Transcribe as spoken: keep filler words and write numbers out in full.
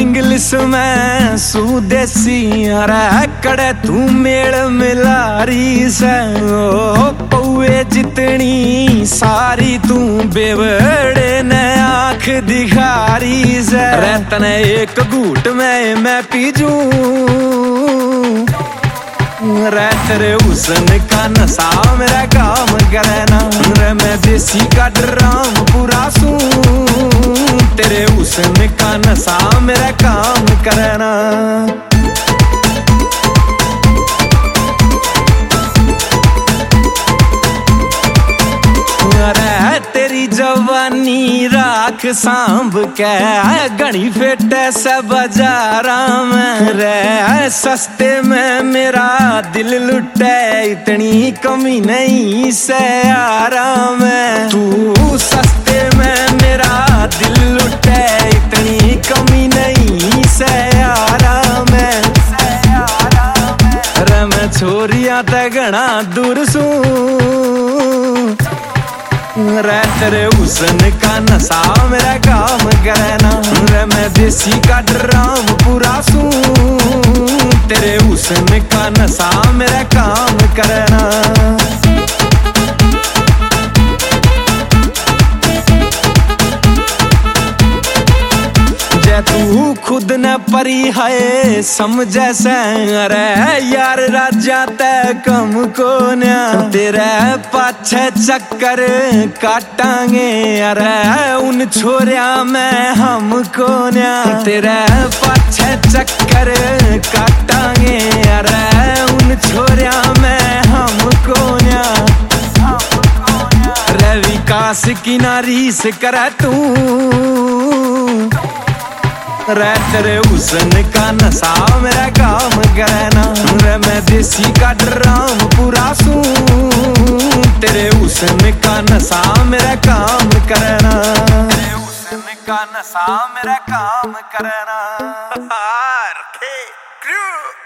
English में सुदेसी अरे कड़े तू मेल मिलारी से ओ पौए जितनी सारी तू बेवड़े ने आँख दिखारी से रहतने एक घूट में मैं पीजू रे तेरे हुस्न का नशा मेरा काम करे ना रे मैं देसी का ड्राम पूरा सूं तेरे हुस्न का नशा मेरा काम करे ना। अरे तेरी जवानी राख सांभ के घनी फेटे से बाजारा में रे सस्ते में मेरा दिल लुटे इतनी कमी नहीं से आराम है तू सस्ते में मेरा दिल लुटे इतनी कमी नहीं से आराम है रे मैं छोरिया ते घना दूर सूं रे तेरे हुस्न का नशा मेरा काम करे ना रे मैं देसी का ड्राम पूरा सूं तेरे हुस्न का नशा मेरा काम करे ना। तू खुद न परी है समझे से अरे यार राजा ते कम को न्या तेरे पाछे चक्कर काटांगे अरे उन छोरिया में हमको न्या तेरे पाछे चक्कर काटांगे अरे उन छोरिया में हमको न्या रे विकास की नारीस करे तू रे तेरे हुस्न का नशा मेरा काम करे ना रे मैं देसी का ड्राम पूरा सूं तेरे हुस्न का नशा मेरा काम करे ना तेरे हुस्न का नशा मेरा काम करे ना।